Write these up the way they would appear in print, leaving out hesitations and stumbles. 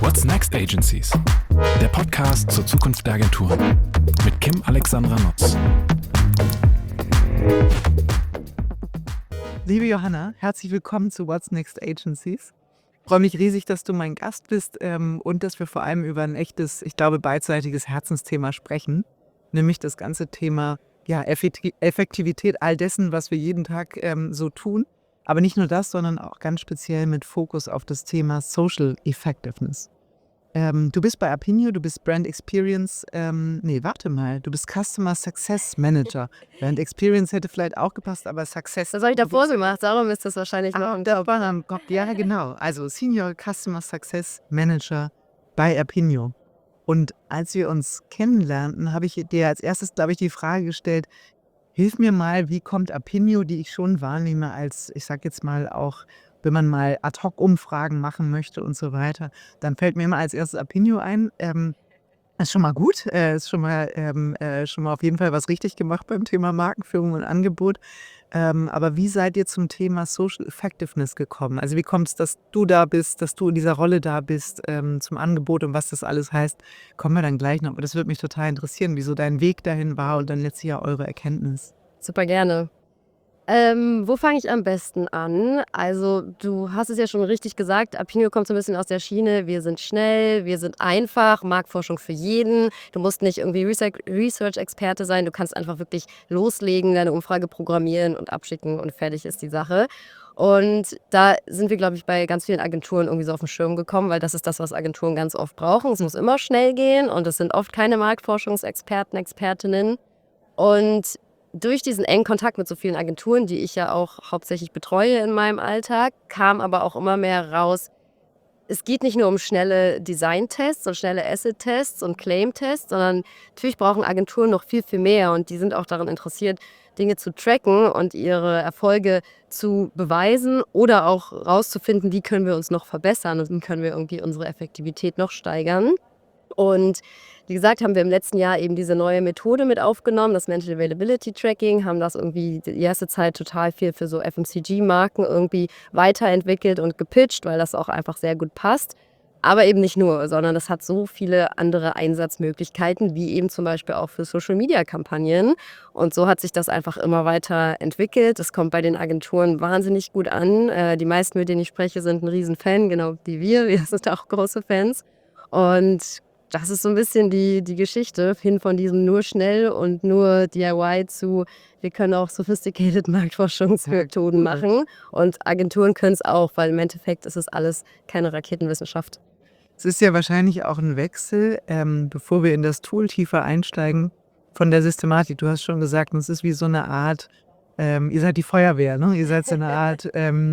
What's Next Agencies? Der Podcast zur Zukunft der Agenturen mit Kim Alexandra Nutz. Liebe Johanna, herzlich willkommen zu What's Next Agencies. Ich freue mich riesig, dass du mein Gast bist und dass wir vor allem über ein echtes, ich glaube, beidseitiges Herzensthema sprechen, nämlich das ganze Thema Effektivität all dessen, was wir jeden Tag so tun. Aber nicht nur das, sondern auch ganz speziell mit Fokus auf das Thema Social Effectiveness. Du bist bei Apinio, du bist Brand Experience, du bist Customer Success Manager. Brand Experience hätte vielleicht auch gepasst, aber Success... Das habe ich davor gemacht, darum ist das wahrscheinlich noch im Job. Ja, genau. Also Senior Customer Success Manager bei Apinio. Und als wir uns kennenlernten, habe ich dir als erstes, glaube ich, die Frage gestellt, hilf mir mal, wie kommt Apinio, die ich schon wahrnehme als, ich sag jetzt mal auch, wenn man mal Ad-Hoc-Umfragen machen möchte und so weiter, dann fällt mir immer als erstes Apinio ein. Ist schon mal gut, ist schon mal auf jeden Fall was richtig gemacht beim Thema Markenführung und Angebot. Aber wie seid ihr zum Thema Social Effectiveness gekommen? Also wie kommt es, dass du da bist, dass du in dieser Rolle da bist, zum Angebot und was das alles heißt, kommen wir dann gleich noch. Aber das würde mich total interessieren, wieso dein Weg dahin war und dann letztlich ja eure Erkenntnis. Super gerne. Wo fange ich am besten an? Also du hast es ja schon richtig gesagt, Apinio kommt so ein bisschen aus der Schiene, wir sind schnell, wir sind einfach, Marktforschung für jeden. Du musst nicht irgendwie Research-Experte sein, du kannst einfach wirklich loslegen, deine Umfrage programmieren und abschicken und fertig ist die Sache. Und da sind wir, glaube ich, bei ganz vielen Agenturen irgendwie so auf den Schirm gekommen, weil das ist das, was Agenturen ganz oft brauchen. Es muss immer schnell gehen und es sind oft keine Marktforschungsexperten, Expertinnen. Und durch diesen engen Kontakt mit so vielen Agenturen, die ich ja auch hauptsächlich betreue in meinem Alltag, kam aber auch immer mehr raus, es geht nicht nur um schnelle Design-Tests und schnelle Asset-Tests und Claim-Tests, sondern natürlich brauchen Agenturen noch viel, viel mehr und die sind auch daran interessiert, Dinge zu tracken und ihre Erfolge zu beweisen oder auch rauszufinden, wie können wir uns noch verbessern und wie können wir irgendwie unsere Effektivität noch steigern. Und wie gesagt, haben wir im letzten Jahr eben diese neue Methode mit aufgenommen, das Mental Availability Tracking, haben das irgendwie die erste Zeit total viel für so FMCG-Marken irgendwie weiterentwickelt und gepitcht, weil das auch einfach sehr gut passt. Aber eben nicht nur, sondern das hat so viele andere Einsatzmöglichkeiten, wie eben zum Beispiel auch für Social-Media-Kampagnen. Und so hat sich das einfach immer weiter entwickelt. Das kommt bei den Agenturen wahnsinnig gut an. Die meisten, mit denen ich spreche, sind ein Riesenfan, genau wie wir. Wir sind auch große Fans. Und das ist so ein bisschen die Geschichte hin von diesem nur schnell und nur DIY zu, wir können auch sophisticated Marktforschungsmethoden machen. Und Agenturen können es auch, weil im Endeffekt ist es alles keine Raketenwissenschaft. Es ist ja wahrscheinlich auch ein Wechsel, bevor wir in das Tool tiefer einsteigen, von der Systematik. Du hast schon gesagt, es ist wie so eine Art, ihr seid die Feuerwehr, ne? Ihr seid so eine Art,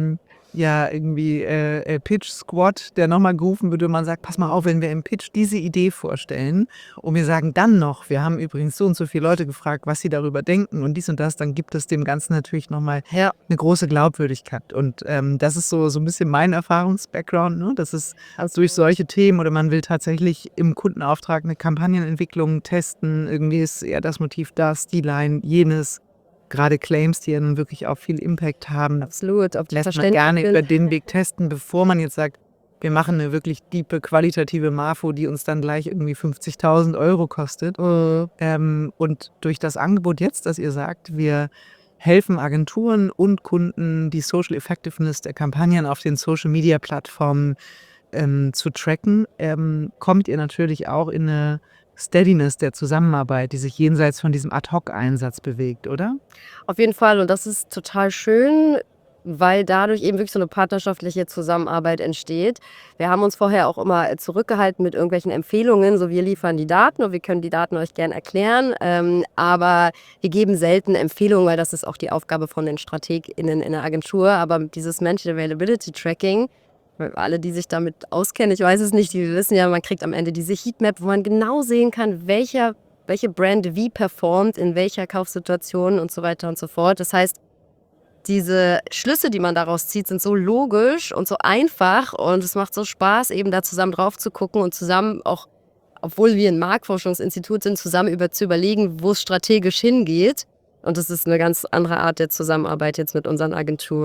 Pitch-Squad, der nochmal gerufen wird und man sagt, pass mal auf, wenn wir im Pitch diese Idee vorstellen und wir sagen dann noch, wir haben übrigens so und so viele Leute gefragt, was sie darüber denken und dies und das, dann gibt es dem Ganzen natürlich nochmal eine große Glaubwürdigkeit. Und das ist so ein bisschen mein Erfahrungs-Background, ne? Das ist durch solche Themen oder man will tatsächlich im Kundenauftrag eine Kampagnenentwicklung testen, irgendwie ist eher das Motiv das, die Line, jenes. Gerade Claims, die ja nun wirklich auch viel Impact haben. Absolut. Lässt man gerne über den Weg testen, bevor man jetzt sagt, wir machen eine wirklich diepe, qualitative Marfo, die uns dann gleich irgendwie 50.000 € kostet. Und durch das Angebot jetzt, dass ihr sagt, wir helfen Agenturen und Kunden, die Social Effectiveness der Kampagnen auf den Social-Media-Plattformen zu tracken, kommt ihr natürlich auch in eine Steadiness der Zusammenarbeit, die sich jenseits von diesem Ad-Hoc-Einsatz bewegt, oder? Auf jeden Fall und das ist total schön, weil dadurch eben wirklich so eine partnerschaftliche Zusammenarbeit entsteht. Wir haben uns vorher auch immer zurückgehalten mit irgendwelchen Empfehlungen, so wir liefern die Daten und wir können die Daten euch gern erklären, aber wir geben selten Empfehlungen, weil das ist auch die Aufgabe von den StrategInnen in der Agentur, aber dieses Mental Availability Tracking, alle, die sich damit auskennen, ich weiß es nicht, die wissen ja, man kriegt am Ende diese Heatmap, wo man genau sehen kann, welche Brand wie performt, in welcher Kaufsituation und so weiter und so fort. Das heißt, diese Schlüsse, die man daraus zieht, sind so logisch und so einfach und es macht so Spaß, eben da zusammen drauf zu gucken und zusammen auch, obwohl wir ein Marktforschungsinstitut sind, zusammen zu überlegen, wo es strategisch hingeht. Und das ist eine ganz andere Art der Zusammenarbeit jetzt mit unseren Agenturkunden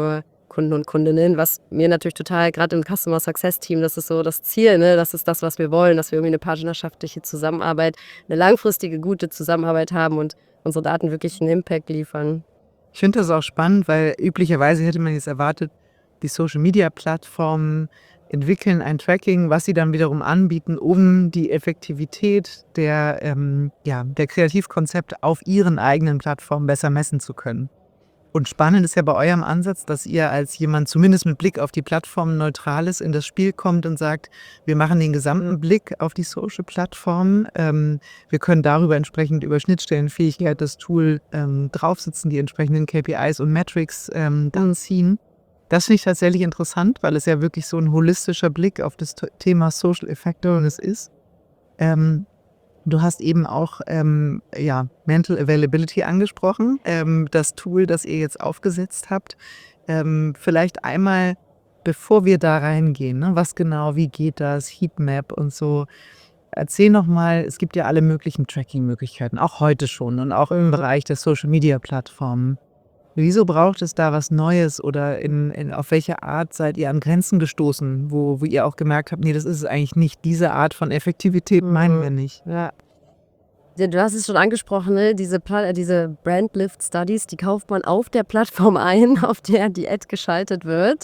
Kunden und Kundinnen, was mir natürlich total, gerade im Customer Success Team, das ist so das Ziel, ne? Das ist das, was wir wollen, dass wir irgendwie eine partnerschaftliche Zusammenarbeit, eine langfristige, gute Zusammenarbeit haben und unsere Daten wirklich einen Impact liefern. Ich finde das auch spannend, weil üblicherweise hätte man jetzt erwartet, die Social-Media-Plattformen entwickeln ein Tracking, was sie dann wiederum anbieten, um die Effektivität der Kreativkonzepte auf ihren eigenen Plattformen besser messen zu können. Und spannend ist ja bei eurem Ansatz, dass ihr als jemand zumindest mit Blick auf die Plattformen Neutrales in das Spiel kommt und sagt, wir machen den gesamten Blick auf die Social-Plattformen. Wir können darüber entsprechend über Schnittstellenfähigkeit das Tool draufsitzen, die entsprechenden KPIs und Metrics dann ziehen. Das finde ich tatsächlich interessant, weil es ja wirklich so ein holistischer Blick auf das Thema Social Effectiveness ist. Du hast eben auch Mental Availability angesprochen, das Tool, das ihr jetzt aufgesetzt habt. Vielleicht einmal, bevor wir da reingehen, ne, was genau, wie geht das, Heatmap und so. Erzähl nochmal, es gibt ja alle möglichen Tracking-Möglichkeiten, auch heute schon und auch im Bereich der Social-Media-Plattformen. Wieso braucht es da was Neues oder auf welche Art seid ihr an Grenzen gestoßen, wo ihr auch gemerkt habt, nee, das ist es eigentlich nicht, diese Art von Effektivität meinen wir nicht. Ja. Du hast es schon angesprochen, ne? Diese Brand Lift Studies, die kauft man auf der Plattform ein, auf der die Ad geschaltet wird.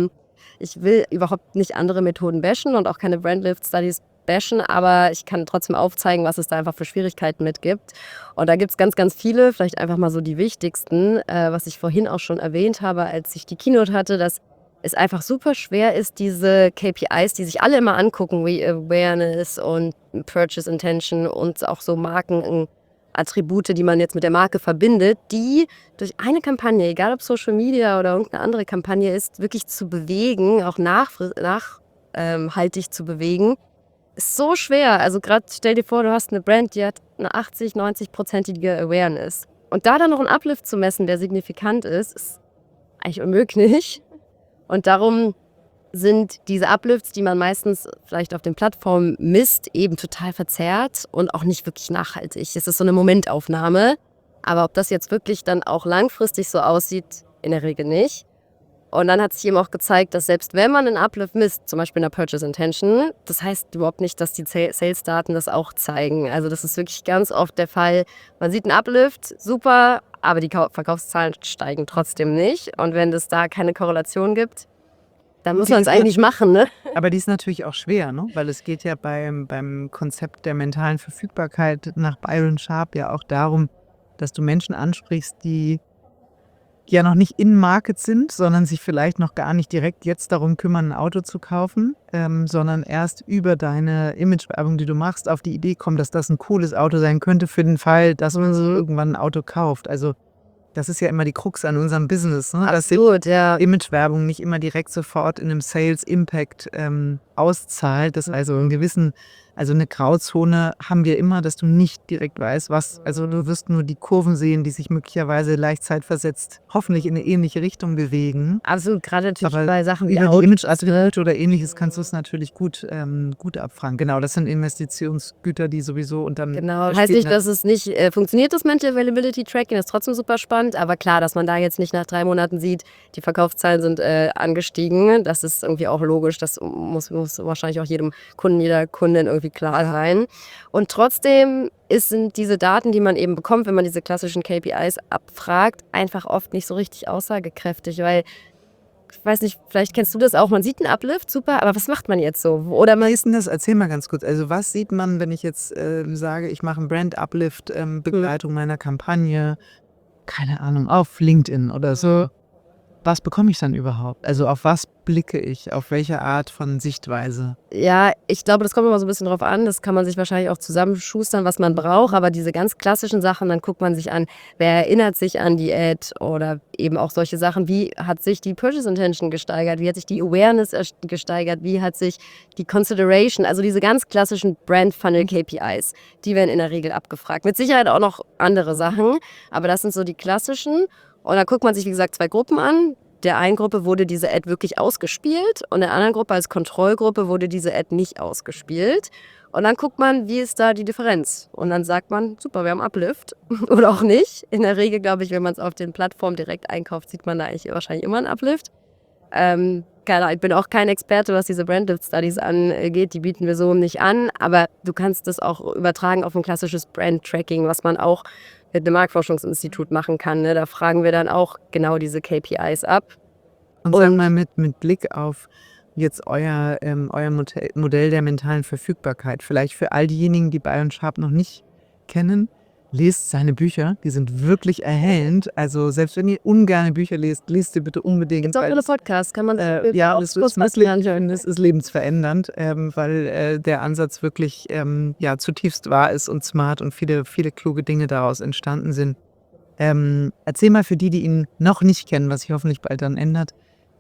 Ich will überhaupt nicht andere Methoden bashen und auch keine Brand Lift Studies bashen, aber ich kann trotzdem aufzeigen, was es da einfach für Schwierigkeiten mit gibt. Und da gibt es ganz, ganz viele, vielleicht einfach mal so die wichtigsten, was ich vorhin auch schon erwähnt habe, als ich die Keynote hatte, dass es einfach super schwer ist, diese KPIs, die sich alle immer angucken, wie Awareness und Purchase Intention und auch so Markenattribute, die man jetzt mit der Marke verbindet, die durch eine Kampagne, egal ob Social Media oder irgendeine andere Kampagne ist, wirklich zu bewegen, auch nachhaltig zu bewegen, ist so schwer. Also gerade stell dir vor, du hast eine Brand, die hat eine 80-90%ige Awareness. Und da dann noch einen Uplift zu messen, der signifikant ist eigentlich unmöglich. Und darum sind diese Uplifts, die man meistens vielleicht auf den Plattformen misst, eben total verzerrt und auch nicht wirklich nachhaltig. Es ist so eine Momentaufnahme. Aber ob das jetzt wirklich dann auch langfristig so aussieht, in der Regel nicht. Und dann hat sich eben auch gezeigt, dass selbst wenn man einen Uplift misst, zum Beispiel in der Purchase Intention, das heißt überhaupt nicht, dass die Sales-Daten das auch zeigen. Also das ist wirklich ganz oft der Fall. Man sieht einen Uplift, super, aber die Verkaufszahlen steigen trotzdem nicht. Und wenn es da keine Korrelation gibt, dann muss man es eigentlich machen, ne? Aber die ist natürlich auch schwer, ne? Weil es geht ja beim Konzept der mentalen Verfügbarkeit nach Byron Sharp ja auch darum, dass du Menschen ansprichst, die ja noch nicht in Market sind, sondern sich vielleicht noch gar nicht direkt jetzt darum kümmern, ein Auto zu kaufen, sondern erst über deine Imagewerbung, die du machst, auf die Idee kommen, dass das ein cooles Auto sein könnte für den Fall, dass man so irgendwann ein Auto kauft. Also das ist ja immer die Krux an unserem Business, ne? Dass Imagewerbung nicht immer direkt sofort in einem Sales-Impact auszahlt. Das also eine Grauzone haben wir immer, dass du nicht direkt weißt, also du wirst nur die Kurven sehen, die sich möglicherweise leicht zeitversetzt hoffentlich in eine ähnliche Richtung bewegen. Absolut, gerade natürlich Aber bei Sachen wie über die Image-Attribute oder ähnliches kannst du es natürlich gut abfragen. Genau, das sind Investitionsgüter, die sowieso und dann. Genau, heißt nicht, dass es nicht funktioniert, das Mental Availability Tracking, das ist trotzdem super spannend, aber klar, dass man da jetzt nicht nach 3 Monaten sieht, die Verkaufszahlen sind angestiegen, das ist irgendwie auch logisch, das muss wahrscheinlich auch jedem Kunden, jeder Kundin irgendwie klar sein. Und trotzdem sind diese Daten, die man eben bekommt, wenn man diese klassischen KPIs abfragt, einfach oft nicht so richtig aussagekräftig, weil ich weiß nicht, vielleicht kennst du das auch, man sieht einen Uplift, super, aber was macht man jetzt so? Oder wie ist denn das? Erzähl mal ganz kurz. Also was sieht man, wenn ich jetzt sage, ich mache einen Brand-Uplift, Begleitung meiner Kampagne, keine Ahnung, auf LinkedIn oder so. Was bekomme ich dann überhaupt? Also auf was blicke ich? Auf welche Art von Sichtweise? Ja, ich glaube, das kommt immer so ein bisschen drauf an. Das kann man sich wahrscheinlich auch zusammenschustern, was man braucht. Aber diese ganz klassischen Sachen, dann guckt man sich an, wer erinnert sich an die Ad oder eben auch solche Sachen. Wie hat sich die Purchase Intention gesteigert? Wie hat sich die Awareness gesteigert? Wie hat sich die Consideration, also diese ganz klassischen Brand Funnel KPIs, die werden in der Regel abgefragt. Mit Sicherheit auch noch andere Sachen, aber das sind so die klassischen. Und dann guckt man sich, wie gesagt, 2 Gruppen an. Der einen Gruppe wurde diese Ad wirklich ausgespielt und der anderen Gruppe als Kontrollgruppe wurde diese Ad nicht ausgespielt. Und dann guckt man, wie ist da die Differenz? Und dann sagt man, super, wir haben Uplift oder auch nicht. In der Regel, glaube ich, wenn man es auf den Plattformen direkt einkauft, sieht man da eigentlich wahrscheinlich immer einen Uplift. Keine Ahnung, ich bin auch kein Experte, was diese Brand Lift Studies angeht, die bieten wir so nicht an, aber du kannst das auch übertragen auf ein klassisches Brand Tracking, was man auch mit einem Marktforschungsinstitut machen kann. Ne? Da fragen wir dann auch genau diese KPIs ab. Und sag mal mit Blick auf jetzt euer Modell der mentalen Verfügbarkeit, vielleicht für all diejenigen, die Byron Sharp noch nicht kennen, lest seine Bücher, die sind wirklich erhellend. Also selbst wenn ihr ungerne Bücher lest, lest sie bitte unbedingt. Gibt es auch weil viele es, Podcasts, kann man ja, auch es kurz ist anhören. es ist lebensverändernd, weil der Ansatz wirklich zutiefst wahr ist und smart und viele, viele kluge Dinge daraus entstanden sind. Erzähl mal für die ihn noch nicht kennen, was sich hoffentlich bald dann ändert,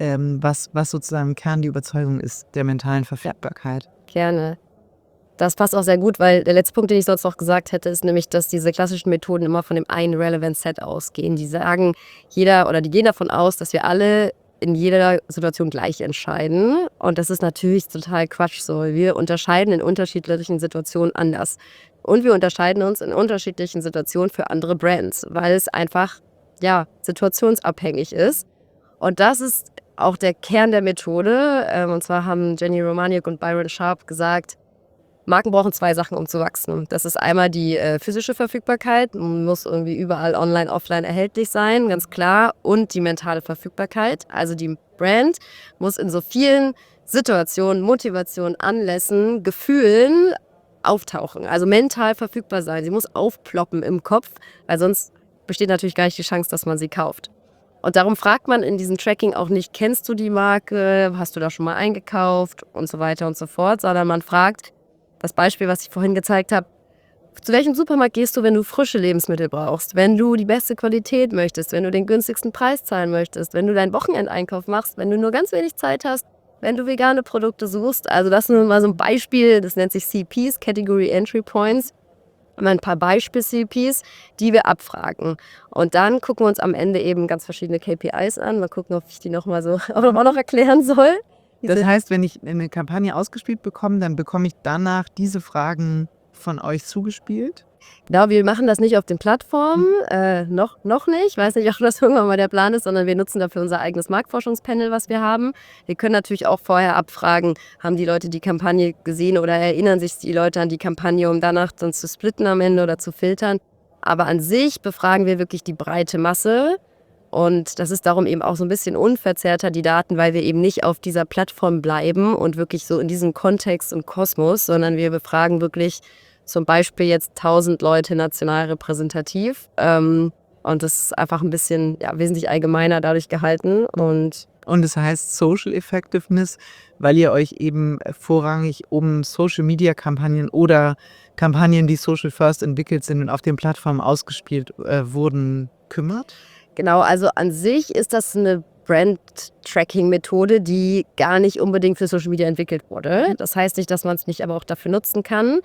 was sozusagen im Kern die Überzeugung ist der mentalen Verfügbarkeit. Gerne. Das passt auch sehr gut, weil der letzte Punkt, den ich sonst noch gesagt hätte, ist nämlich, dass diese klassischen Methoden immer von dem einen Relevant Set ausgehen. Die sagen, die gehen davon aus, dass wir alle in jeder Situation gleich entscheiden. Und das ist natürlich total Quatsch so. Wir unterscheiden in unterschiedlichen Situationen anders. Und wir unterscheiden uns in unterschiedlichen Situationen für andere Brands, weil es einfach, situationsabhängig ist. Und das ist auch der Kern der Methode. Und zwar haben Jenny Romaniuk und Byron Sharp gesagt, Marken brauchen 2 Sachen, um zu wachsen. Das ist einmal die physische Verfügbarkeit, muss irgendwie überall online, offline erhältlich sein, ganz klar. Und die mentale Verfügbarkeit. Also die Brand muss in so vielen Situationen, Motivationen, Anlässen, Gefühlen auftauchen. Also mental verfügbar sein. Sie muss aufploppen im Kopf, weil sonst besteht natürlich gar nicht die Chance, dass man sie kauft. Und darum fragt man in diesem Tracking auch nicht, kennst du die Marke, hast du da schon mal eingekauft und so weiter und so fort, sondern man fragt, das Beispiel, was ich vorhin gezeigt habe, zu welchem Supermarkt gehst du, wenn du frische Lebensmittel brauchst, wenn du die beste Qualität möchtest, wenn du den günstigsten Preis zahlen möchtest, wenn du deinen Wochenendeinkauf machst, wenn du nur ganz wenig Zeit hast, wenn du vegane Produkte suchst. Also das ist nur mal so ein Beispiel, das nennt sich CPs, Category Entry Points. Mal ein paar Beispiel-CPs, die wir abfragen. Und dann gucken wir uns am Ende eben ganz verschiedene KPIs an. Mal gucken, ob ich die auch noch erklären soll. Das heißt, wenn ich eine Kampagne ausgespielt bekomme, dann bekomme ich danach diese Fragen von euch zugespielt? Genau, wir machen das nicht auf den Plattformen, noch nicht. Ich weiß nicht, ob das irgendwann mal der Plan ist, sondern wir nutzen dafür unser eigenes Marktforschungspanel, was wir haben. Wir können natürlich auch vorher abfragen, haben die Leute die Kampagne gesehen oder erinnern sich die Leute an die Kampagne, um danach dann zu splitten am Ende oder zu filtern. Aber an sich befragen wir wirklich die breite Masse. Und das ist darum eben auch so ein bisschen unverzerrter, die Daten, weil wir eben nicht auf dieser Plattform bleiben und wirklich so in diesem Kontext und Kosmos, sondern wir befragen wirklich zum Beispiel jetzt 1000 Leute national repräsentativ. Und das ist einfach ein bisschen wesentlich allgemeiner dadurch gehalten. Und es heißt Social Effectiveness, weil ihr euch eben vorrangig um Social-Media-Kampagnen oder Kampagnen, die Social First entwickelt sind und auf den Plattformen ausgespielt wurden, kümmert? Genau, also an sich ist das eine Brand-Tracking-Methode, die gar nicht unbedingt für Social Media entwickelt wurde. Das heißt nicht, dass man es nicht aber auch dafür nutzen kann,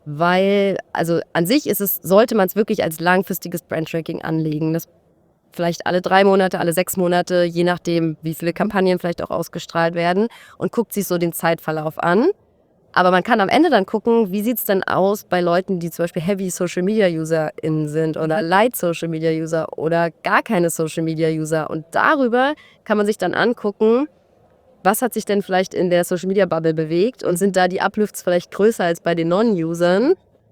weil, also an sich sollte man es wirklich als langfristiges Brand-Tracking anlegen. Das vielleicht alle 3 Monate, alle 6 Monate, je nachdem, wie viele Kampagnen vielleicht auch ausgestrahlt werden und guckt sich so den Zeitverlauf an. Aber man kann am Ende dann gucken, wie sieht es denn aus bei Leuten, die zum Beispiel Heavy Social Media UserInnen sind oder Light Social Media User oder gar keine Social Media User. Und darüber kann man sich dann angucken, was hat sich denn vielleicht in der Social Media Bubble bewegt und sind da die Uplifts vielleicht größer als bei den Non-Usern.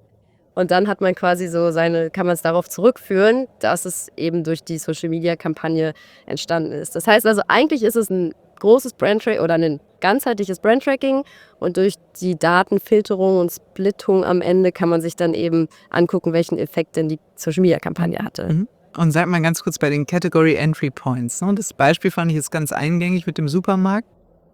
Und dann hat man quasi kann man es darauf zurückführen, dass es eben durch die Social Media Kampagne entstanden ist. Das heißt also, eigentlich ist es ein großes Brandtracking oder ein ganzheitliches Brandtracking und durch die Datenfilterung und Splittung am Ende kann man sich dann eben angucken, welchen Effekt denn die Social Media Kampagne hatte. Und sag mal ganz kurz bei den Category Entry Points. Ne? Das Beispiel fand ich jetzt ganz eingängig mit dem Supermarkt.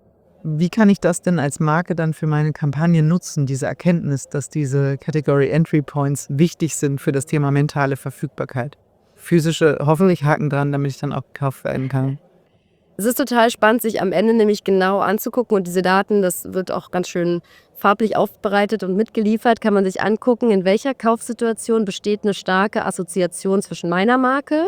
Wie kann ich das denn als Marke dann für meine Kampagne nutzen, diese Erkenntnis, dass diese Category Entry Points wichtig sind für das Thema mentale Verfügbarkeit? Physische, hoffentlich Haken dran, damit ich dann auch gekauft werden kann. Es ist total spannend, sich am Ende nämlich genau anzugucken und diese Daten, das wird auch ganz schön farblich aufbereitet und mitgeliefert, kann man sich angucken, in welcher Kaufsituation besteht eine starke Assoziation zwischen meiner Marke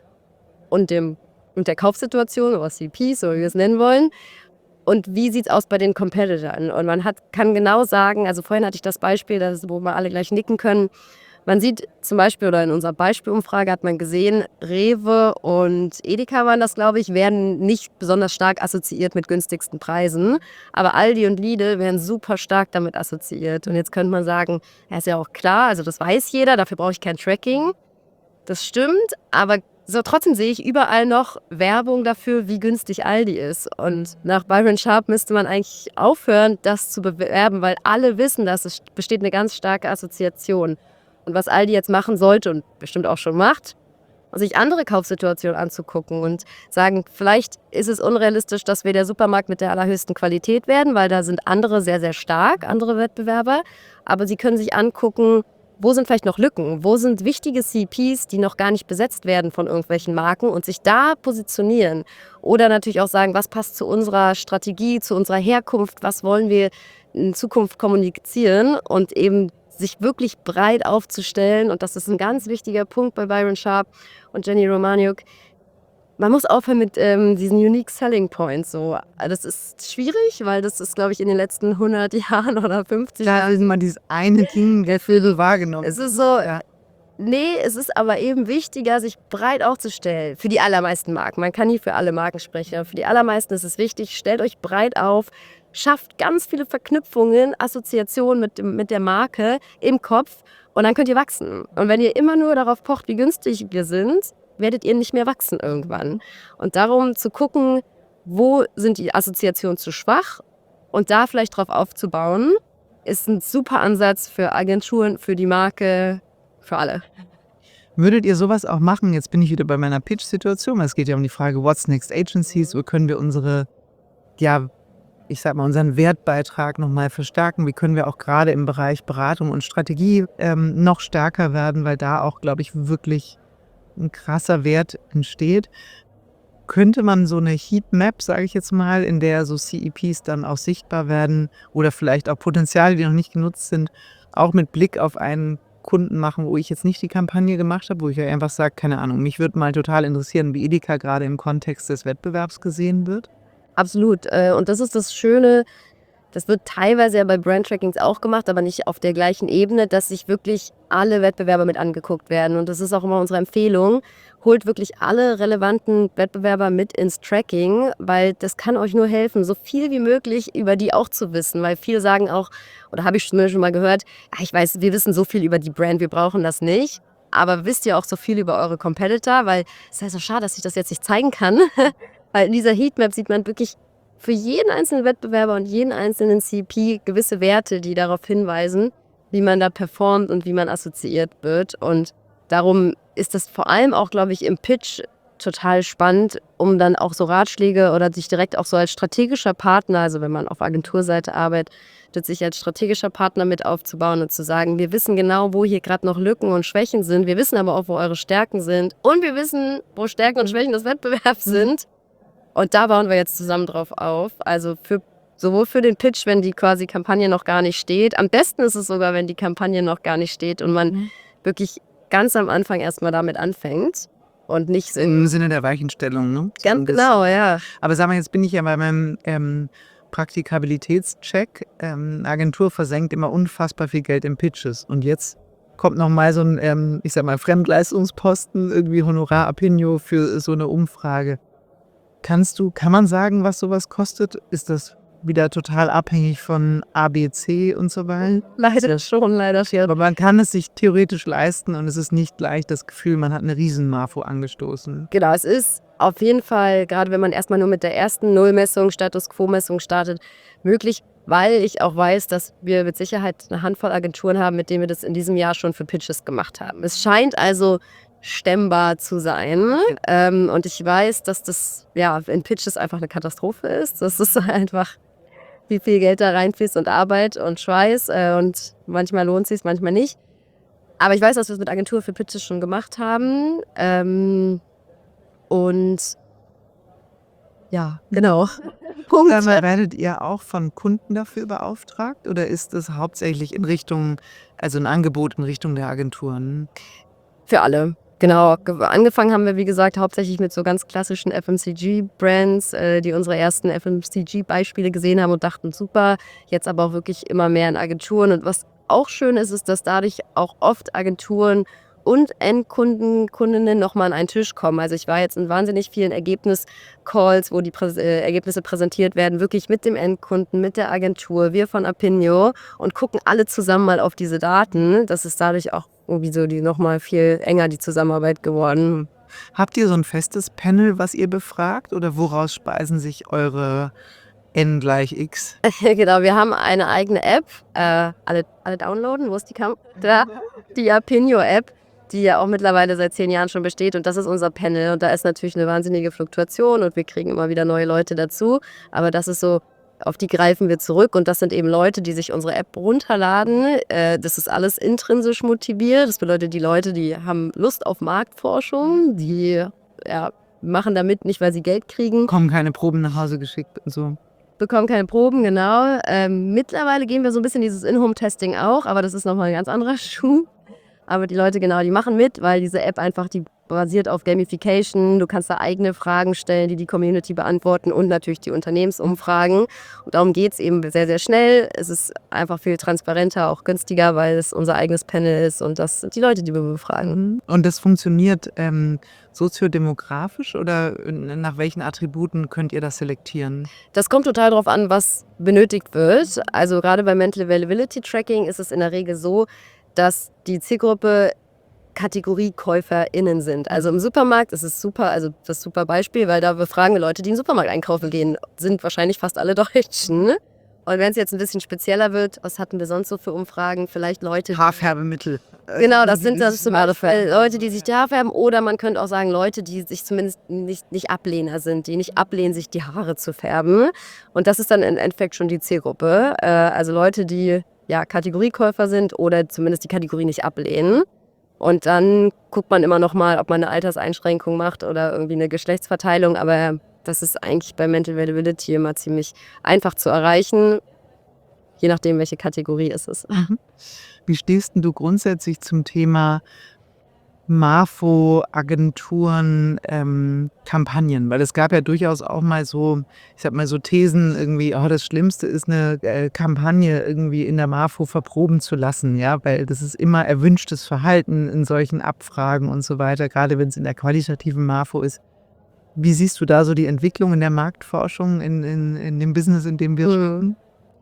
und der Kaufsituation oder CPs oder wie wir es nennen wollen. Und wie sieht es aus bei den Competitoren? Und man kann genau sagen, also vorhin hatte ich das Beispiel, wo wir alle gleich nicken können, Man sieht zum Beispiel, oder in unserer Beispielumfrage hat man gesehen, Rewe und Edeka waren das, glaube ich, werden nicht besonders stark assoziiert mit günstigsten Preisen. Aber Aldi und Lidl werden super stark damit assoziiert. Und jetzt könnte man sagen, ja, ist ja auch klar, also das weiß jeder, dafür brauche ich kein Tracking. Das stimmt, aber so trotzdem sehe ich überall noch Werbung dafür, wie günstig Aldi ist. Und nach Byron Sharp müsste man eigentlich aufhören, das zu bewerben, weil alle wissen, dass es besteht eine ganz starke Assoziation. Und was Aldi jetzt machen sollte und bestimmt auch schon macht, sich andere Kaufsituationen anzugucken und sagen, vielleicht ist es unrealistisch, dass wir der Supermarkt mit der allerhöchsten Qualität werden, weil da sind andere sehr, sehr stark, andere Wettbewerber. Aber sie können sich angucken, wo sind vielleicht noch Lücken, wo sind wichtige CPs, die noch gar nicht besetzt werden von irgendwelchen Marken und sich da positionieren. Oder natürlich auch sagen, was passt zu unserer Strategie, zu unserer Herkunft, was wollen wir in Zukunft kommunizieren und eben sich wirklich breit aufzustellen. Und das ist ein ganz wichtiger Punkt bei Byron Sharp und Jenny Romaniuk. Man muss aufhören mit diesen Unique Selling Points. So. Das ist schwierig, weil das ist, glaube ich, in den letzten 100 Jahren oder 50 Da ist immer dieses eine Ding, der Viertel wahrgenommen. Es ist so, nee, es ist aber eben wichtiger, sich breit aufzustellen. Für die allermeisten Marken. Man kann nie für alle Marken sprechen, aber für die allermeisten ist es wichtig, stellt euch breit auf, schafft ganz viele Verknüpfungen, Assoziationen mit der Marke im Kopf und dann könnt ihr wachsen. Und wenn ihr immer nur darauf pocht, wie günstig wir sind, werdet ihr nicht mehr wachsen irgendwann. Und darum zu gucken, wo sind die Assoziationen zu schwach und da vielleicht drauf aufzubauen, ist ein super Ansatz für Agenturen, für die Marke, für alle. Würdet ihr sowas auch machen? Jetzt bin ich wieder bei meiner Pitch-Situation, weil es geht ja um die Frage, what's next agencies? Wo können wir unsere, ja, ich sag mal, unseren Wertbeitrag nochmal verstärken? Wie können wir auch gerade im Bereich Beratung und Strategie noch stärker werden? Weil da auch, glaube ich, wirklich ein krasser Wert entsteht. Könnte man so eine Heatmap, sage ich jetzt mal, in der so CEPs dann auch sichtbar werden oder vielleicht auch Potenziale, die noch nicht genutzt sind, auch mit Blick auf einen Kunden machen, wo ich jetzt nicht die Kampagne gemacht habe, wo ich ja einfach sage, keine Ahnung, mich würde mal total interessieren, wie Edeka gerade im Kontext des Wettbewerbs gesehen wird? Absolut. Und das ist das Schöne, das wird teilweise ja bei Brand-Trackings auch gemacht, aber nicht auf der gleichen Ebene, dass sich wirklich alle Wettbewerber mit angeguckt werden. Und das ist auch immer unsere Empfehlung. Holt wirklich alle relevanten Wettbewerber mit ins Tracking, weil das kann euch nur helfen, so viel wie möglich über die auch zu wissen. Weil viele sagen auch, oder habe ich schon mal gehört, ich weiß, wir wissen so viel über die Brand, wir brauchen das nicht. Aber wisst ihr auch so viel über eure Competitor? Weil es ist ja so schade, dass ich das jetzt nicht zeigen kann. Weil in dieser Heatmap sieht man wirklich für jeden einzelnen Wettbewerber und jeden einzelnen CP gewisse Werte, die darauf hinweisen, wie man da performt und wie man assoziiert wird. Und darum ist das vor allem auch, glaube ich, im Pitch total spannend, um dann auch so Ratschläge oder sich direkt auch so als strategischer Partner, also wenn man auf Agenturseite arbeitet, sich als strategischer Partner mit aufzubauen und zu sagen, wir wissen genau, wo hier gerade noch Lücken und Schwächen sind. Wir wissen aber auch, wo eure Stärken sind. Und wir wissen, wo Stärken und Schwächen des Wettbewerbs sind. Und da bauen wir jetzt zusammen drauf auf. Also sowohl für den Pitch, wenn die quasi Kampagne noch gar nicht steht. Am besten ist es sogar, wenn die Kampagne noch gar nicht steht und man wirklich ganz am Anfang erstmal damit anfängt und nicht Im Sinne der Weichenstellung, ne? Ganz genau, ja. Aber sag mal, jetzt bin ich ja bei meinem Praktikabilitätscheck. Agentur versenkt immer unfassbar viel Geld in Pitches. Und jetzt kommt noch mal so ein, ich sag mal, Fremdleistungsposten, irgendwie Honorar Apinio für so eine Umfrage. Kann man sagen, was sowas kostet? Ist das wieder total abhängig von ABC und so weiter? Leider schon. Aber man kann es sich theoretisch leisten und es ist nicht gleich das Gefühl, man hat eine Riesen-Marfo angestoßen. Genau, es ist auf jeden Fall, gerade wenn man erstmal nur mit der ersten Nullmessung, Status-Quo-Messung startet, möglich, weil ich auch weiß, dass wir mit Sicherheit eine Handvoll Agenturen haben, mit denen wir das in diesem Jahr schon für Pitches gemacht haben. Es scheint also stemmbar zu sein. Und ich weiß, dass das in Pitches einfach eine Katastrophe ist. Das ist einfach, wie viel Geld da reinfließt und Arbeit und Schweiß. Und manchmal lohnt es sich, manchmal nicht. Aber ich weiß, dass wir es mit Agentur für Pitches schon gemacht haben. Und ja, genau. Punkt. Werdet ihr auch von Kunden dafür beauftragt? Oder ist es hauptsächlich in Richtung, also ein Angebot in Richtung der Agenturen? Für alle. Genau, angefangen haben wir, wie gesagt, hauptsächlich mit so ganz klassischen FMCG-Brands, die unsere ersten FMCG-Beispiele gesehen haben und dachten, super, jetzt aber auch wirklich immer mehr in Agenturen. Und was auch schön ist, ist, dass dadurch auch oft Agenturen und Endkunden, Kundinnen nochmal an einen Tisch kommen. Also ich war jetzt in wahnsinnig vielen Ergebnis-Calls, wo die Ergebnisse präsentiert werden, wirklich mit dem Endkunden, mit der Agentur, wir von Apinio und gucken alle zusammen mal auf diese Daten. Das ist dadurch auch irgendwie so nochmal viel enger die Zusammenarbeit geworden. Habt ihr so ein festes Panel, was ihr befragt oder woraus speisen sich eure N = X? Genau, wir haben eine eigene App, alle downloaden, wo ist die da? Die Apinio-App, die ja auch mittlerweile seit 10 Jahren schon besteht und das ist unser Panel und da ist natürlich eine wahnsinnige Fluktuation und wir kriegen immer wieder neue Leute dazu, aber das ist so, auf die greifen wir zurück und das sind eben Leute, die sich unsere App runterladen. Das ist alles intrinsisch motiviert, das bedeutet, die Leute, die haben Lust auf Marktforschung, die machen damit nicht, weil sie Geld kriegen. Kommen keine Proben nach Hause geschickt und so. Bekommen keine Proben, genau. Mittlerweile gehen wir so ein bisschen dieses In-Home-Testing auch, aber das ist nochmal ein ganz anderer Schuh. Aber die Leute, genau, die machen mit, weil diese App einfach, die basiert auf Gamification. Du kannst da eigene Fragen stellen, die Community beantworten und natürlich die Unternehmensumfragen. Und darum geht es eben sehr, sehr schnell. Es ist einfach viel transparenter, auch günstiger, weil es unser eigenes Panel ist und das sind die Leute, die wir befragen. Und das funktioniert soziodemografisch oder nach welchen Attributen könnt ihr das selektieren? Das kommt total darauf an, was benötigt wird. Also gerade bei Mental Availability Tracking ist es in der Regel so, dass die Zielgruppe KategoriekäuferInnen sind. Also im Supermarkt ist es super, also das super Beispiel, weil da befragen wir Leute, die in den Supermarkt einkaufen gehen, sind wahrscheinlich fast alle Deutschen. Und wenn es jetzt ein bisschen spezieller wird, was hatten wir sonst so für Umfragen? Vielleicht Leute... Haarfärbemittel. Genau, das sind zum Beispiel Leute, die sich die Haare färben oder man könnte auch sagen Leute, die sich zumindest nicht Ablehner sind, die nicht ablehnen, sich die Haare zu färben. Und das ist dann im Endeffekt schon die Zielgruppe. Also Leute, die Kategoriekäufer sind oder zumindest die Kategorie nicht ablehnen. Und dann guckt man immer noch mal, ob man eine Alterseinschränkung macht oder irgendwie eine Geschlechtsverteilung. Aber das ist eigentlich bei Mental Availability immer ziemlich einfach zu erreichen, je nachdem, welche Kategorie es ist. Wie stehst denn du grundsätzlich zum Thema Marfo, Agenturen, Kampagnen? Weil es gab ja durchaus auch mal so, ich sag mal so Thesen irgendwie, das Schlimmste ist eine Kampagne irgendwie in der Marfo verproben zu lassen, ja, weil das ist immer erwünschtes Verhalten in solchen Abfragen und so weiter, gerade wenn es in der qualitativen Marfo ist. Wie siehst du da so die Entwicklung in der Marktforschung, in dem Business, in dem wir sind?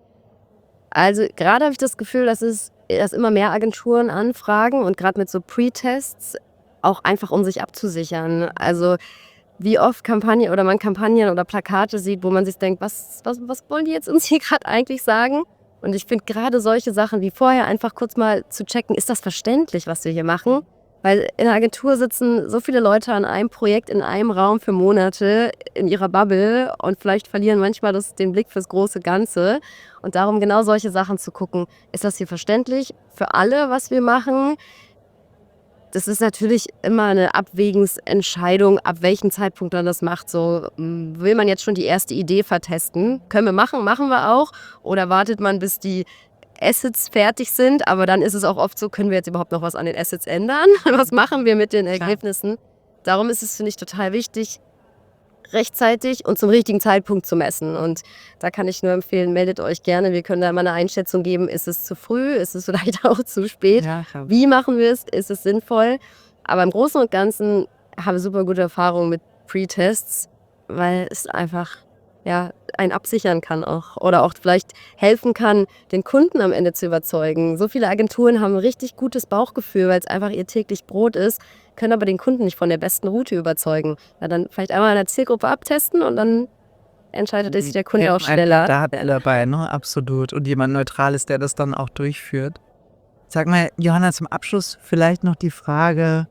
Also gerade habe ich das Gefühl, dass immer mehr Agenturen anfragen und gerade mit so Pre-Tests auch einfach, um sich abzusichern. Also wie oft Kampagnen oder Plakate sieht, wo man sich denkt, was wollen die jetzt uns hier gerade eigentlich sagen? Und ich finde gerade solche Sachen wie vorher einfach kurz mal zu checken, ist das verständlich, was wir hier machen? Weil in der Agentur sitzen so viele Leute an einem Projekt in einem Raum für Monate in ihrer Bubble und vielleicht verlieren manchmal den Blick fürs große Ganze. Und darum genau solche Sachen zu gucken, ist das hier verständlich für alle, was wir machen? Das ist natürlich immer eine Abwägungsentscheidung, ab welchem Zeitpunkt man das macht. So, will man jetzt schon die erste Idee vertesten? Können wir machen wir auch. Oder wartet man, bis die Assets fertig sind, aber dann ist es auch oft so, können wir jetzt überhaupt noch was an den Assets ändern? Was machen wir mit den Ergebnissen? Darum ist es, finde ich, total wichtig, rechtzeitig und zum richtigen Zeitpunkt zu messen. Und da kann ich nur empfehlen, meldet euch gerne. Wir können da mal eine Einschätzung geben. Ist es zu früh? Ist es vielleicht auch zu spät? Ja, wie machen wir es? Ist es sinnvoll? Aber im Großen und Ganzen habe ich super gute Erfahrungen mit Pre-Tests, weil es einfach einen absichern kann auch oder auch vielleicht helfen kann, den Kunden am Ende zu überzeugen. So viele Agenturen haben ein richtig gutes Bauchgefühl, weil es einfach ihr täglich Brot ist, können aber den Kunden nicht von der besten Route überzeugen. Ja, dann vielleicht einmal in der Zielgruppe abtesten und dann entscheidet sich der Kunde auch schneller. Da hat er dabei, ne? Absolut. Und jemand Neutrales, der das dann auch durchführt. Sag mal, Johanna, zum Abschluss vielleicht noch die Frage,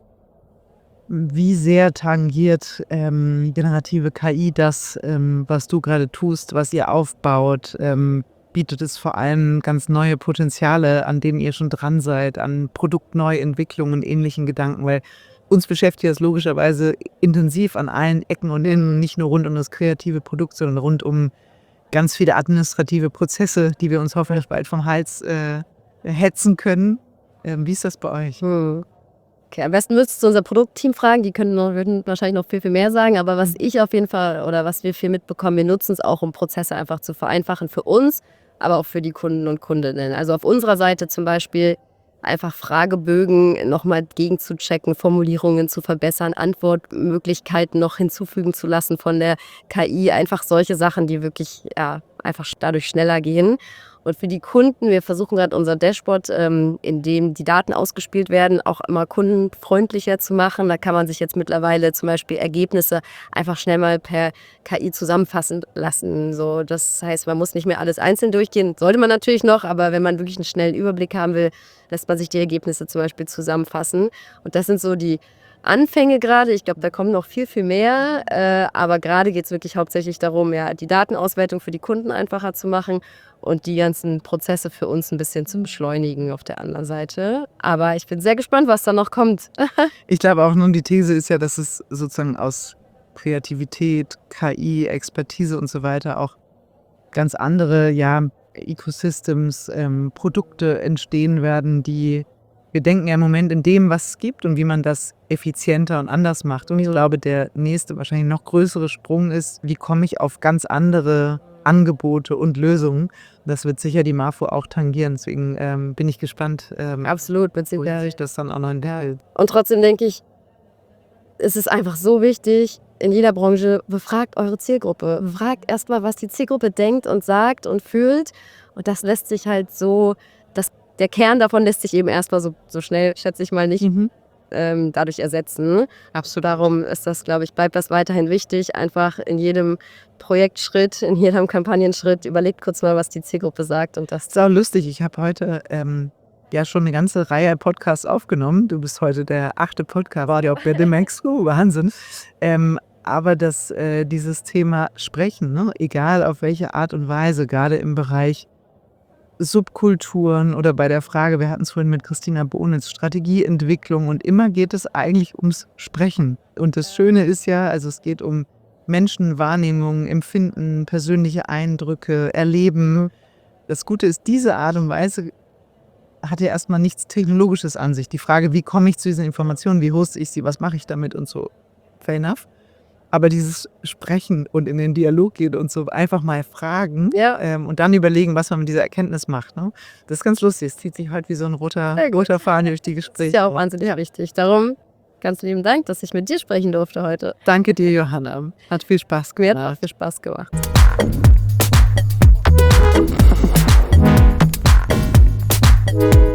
wie sehr tangiert generative KI das, was du gerade tust, was ihr aufbaut? Bietet es vor allem ganz neue Potenziale, an denen ihr schon dran seid, an Produktneuentwicklungen und ähnlichen Gedanken? Weil uns beschäftigt das logischerweise intensiv an allen Ecken und Enden, nicht nur rund um das kreative Produkt, sondern rund um ganz viele administrative Prozesse, die wir uns hoffentlich bald vom Hals hetzen können. Wie ist das bei euch? Okay, am besten müsstest du unser Produktteam fragen, die würden wahrscheinlich noch viel, viel mehr sagen, aber was ich auf jeden Fall oder was wir viel mitbekommen, wir nutzen es auch, um Prozesse einfach zu vereinfachen für uns, aber auch für die Kunden und Kundinnen. Also auf unserer Seite zum Beispiel einfach Fragebögen nochmal gegenzuchecken, Formulierungen zu verbessern, Antwortmöglichkeiten noch hinzufügen zu lassen von der KI. Einfach solche Sachen, die wirklich einfach dadurch schneller gehen. Und für die Kunden, wir versuchen gerade unser Dashboard, in dem die Daten ausgespielt werden, auch immer kundenfreundlicher zu machen. Da kann man sich jetzt mittlerweile zum Beispiel Ergebnisse einfach schnell mal per KI zusammenfassen lassen. So, das heißt, man muss nicht mehr alles einzeln durchgehen. Sollte man natürlich noch, aber wenn man wirklich einen schnellen Überblick haben will, lässt man sich die Ergebnisse zum Beispiel zusammenfassen. Und das sind so die Anfänge gerade. Ich glaube, da kommt noch viel, viel mehr. Aber gerade geht es wirklich hauptsächlich darum, die Datenauswertung für die Kunden einfacher zu machen und die ganzen Prozesse für uns ein bisschen zu beschleunigen auf der anderen Seite. Aber ich bin sehr gespannt, was da noch kommt. Ich glaube auch, nun die These ist ja, dass es sozusagen aus Kreativität, KI, Expertise und so weiter auch ganz andere Ecosystems, Produkte entstehen werden, die wir denken ja im Moment in dem, was es gibt und wie man das effizienter und anders macht. Und ich glaube, der nächste, wahrscheinlich noch größere Sprung ist, wie komme ich auf ganz andere Angebote und Lösungen. Das wird sicher die Marfo auch tangieren. Deswegen bin ich gespannt, Absolut, mit wo sich das dann auch noch entwickelt. Und trotzdem denke ich, es ist einfach so wichtig, in jeder Branche, befragt eure Zielgruppe. Befragt erstmal, was die Zielgruppe denkt und sagt und fühlt. Und das lässt sich halt so, der Kern davon lässt sich eben erstmal so schnell, schätze ich mal, nicht dadurch ersetzen. Absolut. Darum ist das, glaube ich, bleibt das weiterhin wichtig. Einfach in jedem Projektschritt, in jedem Kampagnenschritt, überlegt kurz mal, was die Zielgruppe sagt. Und das ist auch lustig. Ich habe heute schon eine ganze Reihe Podcasts aufgenommen. Du bist heute der 8. Podcast, war ja auch bei dem Expo, Wahnsinn. Aber dieses Thema Sprechen, ne? Egal auf welche Art und Weise, gerade im Bereich Subkulturen oder bei der Frage, wir hatten es vorhin mit Christina Bonitz, Strategieentwicklung, und immer geht es eigentlich ums Sprechen. Und das Schöne ist ja, also es geht um Menschenwahrnehmung, Empfinden, persönliche Eindrücke, Erleben. Das Gute ist, diese Art und Weise hat ja erstmal nichts Technologisches an sich. Die Frage, wie komme ich zu diesen Informationen, wie hoste ich sie, was mache ich damit und so, fair enough. Aber dieses Sprechen und in den Dialog gehen und so einfach mal fragen und dann überlegen, was man mit dieser Erkenntnis macht. Ne? Das ist ganz lustig. Es zieht sich heute wie so ein roter Faden durch die Gespräche. Das ist ja auch wahnsinnig wichtig. Darum ganz lieben Dank, dass ich mit dir sprechen durfte heute. Danke dir, Johanna. Hat viel Spaß gemacht. Mir hat auch viel Spaß gemacht.